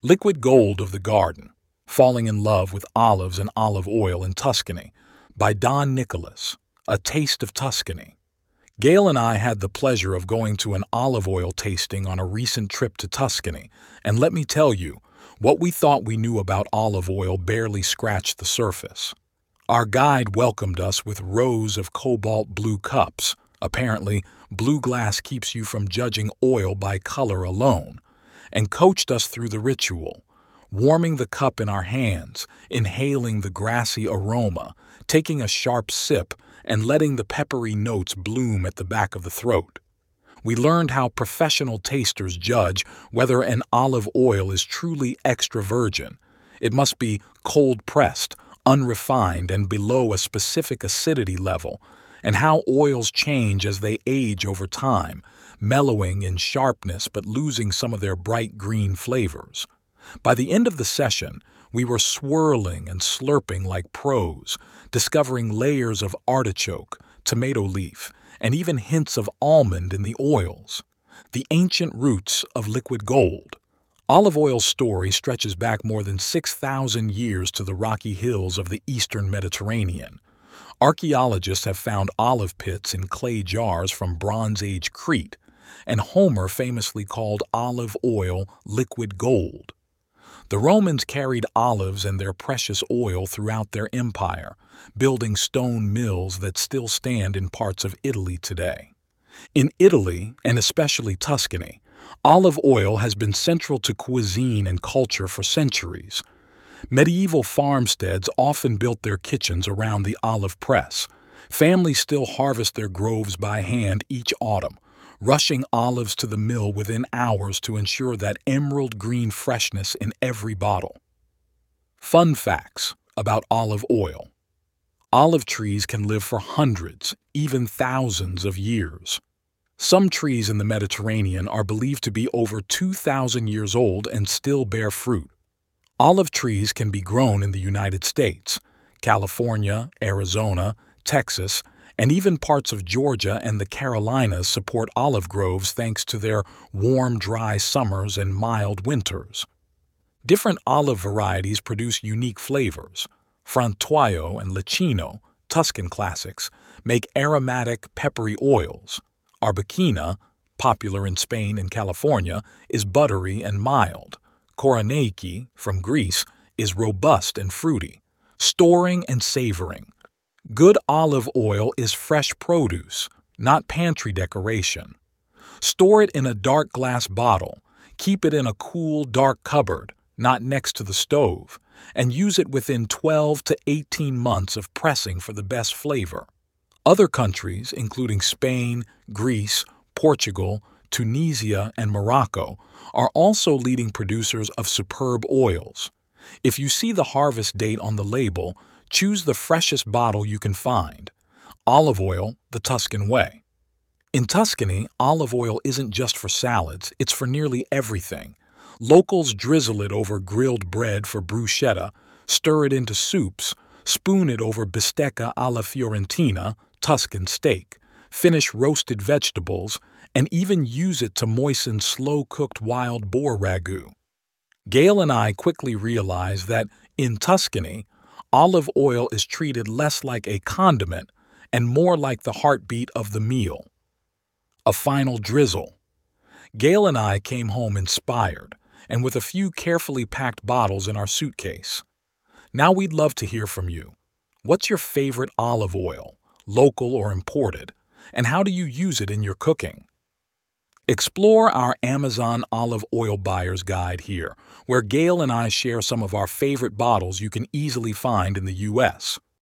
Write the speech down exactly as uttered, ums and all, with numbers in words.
Liquid Gold of the Garden, Falling in Love with Olives and Olive Oil in Tuscany, by Don Nicholas, A Taste of Tuscany. Gail and I had the pleasure of going to an olive oil tasting on a recent trip to Tuscany, and let me tell you, what we thought we knew about olive oil barely scratched the surface. Our guide welcomed us with rows of cobalt blue cups. Apparently, blue glass keeps you from judging oil by color alone, and coached us through the ritual, warming the cup in our hands, inhaling the grassy aroma, taking a sharp sip, and letting the peppery notes bloom at the back of the throat. We learned how professional tasters judge whether an olive oil is truly extra virgin. It must be cold-pressed, unrefined, and below a specific acidity level, and how oils change as they age over time, mellowing in sharpness but losing some of their bright green flavors. By the end of the session, we were swirling and slurping like pros, discovering layers of artichoke, tomato leaf, and even hints of almond in the oils. The ancient roots of liquid gold. Olive oil's story stretches back more than six thousand years to the rocky hills of the eastern Mediterranean. Archaeologists have found olive pits in clay jars from Bronze Age Crete, and Homer famously called olive oil liquid gold. The Romans carried olives and their precious oil throughout their empire, building stone mills that still stand in parts of Italy today. In Italy, and especially Tuscany, olive oil has been central to cuisine and culture for centuries. Medieval farmsteads often built their kitchens around the olive press. Families still harvest their groves by hand each autumn, rushing olives to the mill within hours to ensure that emerald green freshness in every bottle. Fun facts about olive oil. Olive trees can live for hundreds, even thousands of years. Some trees in the Mediterranean are believed to be over two thousand years old and still bear fruit. Olive trees can be grown in the United States, California, Arizona, Texas, and even parts of Georgia and the Carolinas support olive groves thanks to their warm, dry summers and mild winters. Different olive varieties produce unique flavors. Frantoio and Licino, Tuscan classics, make aromatic, peppery oils. Arbequina, popular in Spain and California, is buttery and mild. Koroneiki, from Greece, is robust and fruity. Storing and savoring. Good olive oil is fresh produce, not pantry decoration. Store it in a dark glass bottle. Keep it in a cool, dark cupboard, not next to the stove, and use it within twelve to eighteen months of pressing for the best flavor. Other countries, including Spain, Greece, Portugal, Tunisia, and Morocco, are also leading producers of superb oils. If you see the harvest date on the label, choose the freshest bottle you can find. Olive oil, the Tuscan way. In Tuscany, olive oil isn't just for salads, it's for nearly everything. Locals drizzle it over grilled bread for bruschetta, stir it into soups, spoon it over bistecca alla fiorentina, Tuscan steak, finish roasted vegetables, and even use it to moisten slow-cooked wild boar ragu. Gail and I quickly realized that, in Tuscany, olive oil is treated less like a condiment and more like the heartbeat of the meal. A final drizzle. Gail and I came home inspired, and with a few carefully packed bottles in our suitcase. Now we'd love to hear from you. What's your favorite olive oil, local or imported, and how do you use it in your cooking? Explore our Amazon Olive Oil Buyer's Guide here, where Gail and I share some of our favorite bottles you can easily find in the U S